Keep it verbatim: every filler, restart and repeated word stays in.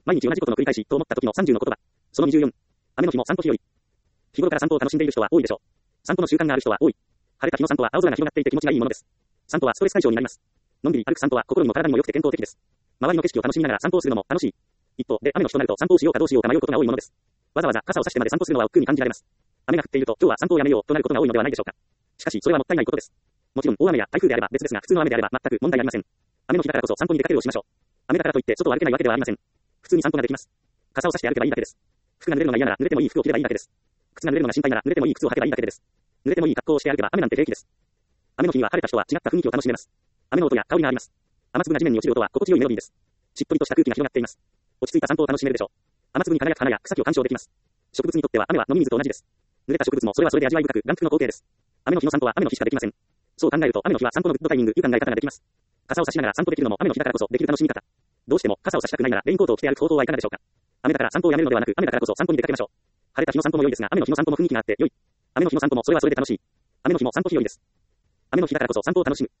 毎日同じことの繰り返しと思った時のさんじゅうの言葉。そのにじゅうよん。雨の日も散歩日和。日頃から散歩を楽しんでいる人は多いでしょう。散歩の習慣がある人は多い。晴れた日の散歩は青空が広がっていて気持ちがいいものです。散歩はストレス解消になります。のんびり歩く散歩は心にも体にも良くて健康的です。周りの景色を楽しみながら散歩をするのも楽しい。一方で雨の日となると散歩をしようかどうしようか迷うことが多いものです。わざわざ傘を差してまで散歩するのは億劫に感じられます。雨が降っていると今日は散歩をやめようとなることが多いのではないでしょうか。しかしそれはもったいないことです。もちろん大雨や台風であれば別ですが普通の雨であれば全く問題ありません。雨の日だからこそ散歩に出かけるをしましょう。雨だからといって外を歩けないわけではありません。普通に散歩ができます。傘を差して歩けばいいだけです。服が濡れるのが嫌なら濡れてもいい服を着ればいいだけです。靴が濡れるのが心配なら濡れてもいい靴を履けばいいだけです。濡れてもいい格好をして歩けば雨なんて平気です。雨の日には晴れた人は違った雰囲気を楽しめます。雨の音や香りがあります。雨粒が地面に落ちる音は心地よいメロディーです。しっとりとした空気が広がっています。落ち着いた散歩を楽しめるでしょう。雨粒に輝く花や草木を鑑賞できます。植物にとっては雨は飲み水と同じです。濡れた植物もそれはそれで味わい深く眼福の光景です。雨の日の散歩は雨の日しかできません。そう考えると雨の日は散歩のグッドタイミング、いう考え方ができます。傘を差しながら散歩できるのも雨の日だからこそできる楽しみ方。どうしても傘を差したくないならレインコートを着て歩く方法はいかがでしょうか。雨だから散歩をやめるのではなく雨だからこそ散歩に出かけましょう。晴れた日の散歩も良いですが雨の日の散歩も雰囲気があって良い。雨の日の散歩もそれはそれで楽しい。雨の日も散歩日良いです。雨の日だからこそ散歩を楽しむ。